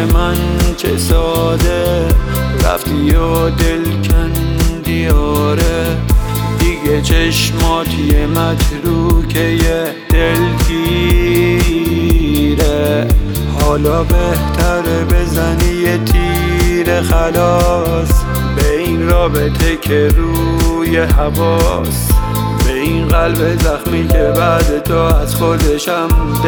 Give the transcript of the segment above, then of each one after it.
من چه ساده رفتی و دل کندی آره، دیگه چشمات یه متروکه یه دلگیره. حالا بهتره بزنی یه تیر خلاص به این رابطه که روی حواس، به این قلب زخمی که بعد تو از خودشم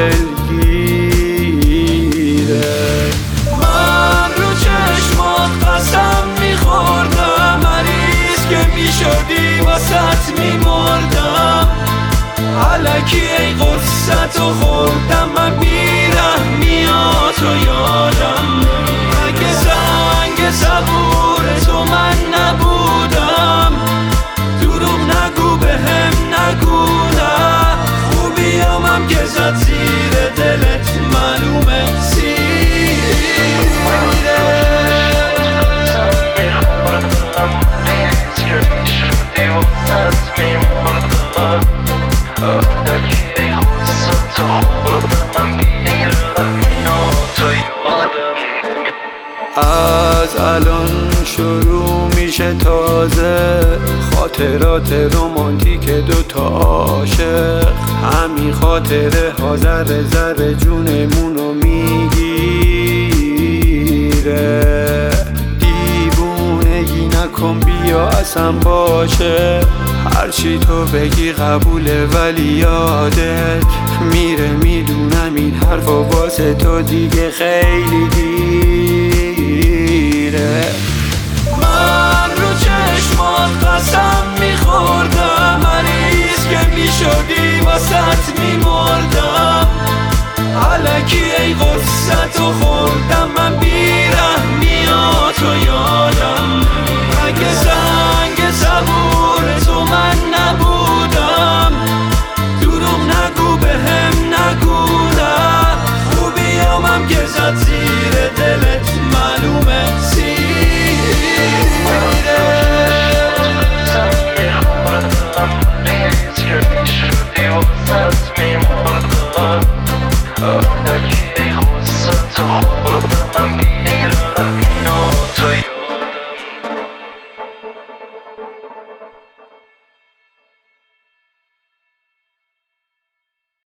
دلگیره. من رو چشمات قسم میخوردم مریض که میشدی واسط میمردم، علکی ای قصت رو خوردم من بیرحمیاتو یادم. اگه زنگ صبور تو من نبودم دروغ نگو بهم نگو نه، خوبیامم که زد زیر دلت معلومه از الان شروع میشه تازه خاطرات رمانتیک دوتا عاشق، همین خاطره ها ذره ذره جونمونو میگیره. دیوونگی نکن بیا اصلا باشه، هرچی تو بگی قبوله ولی یادت میره. میدونم این حرفا واسه تو دیگه خیلی دیره. من رو چشمات قسم میخوردم مریض که میشدی واسط میمردم، علکی ای قصت رو خوردم من بیرحمیاتو یادم. اگه زنگ صبور تو من نبودم دروغ نگو بهم نگو نه، خوبیامم که زد زیر دلت معلومه I'm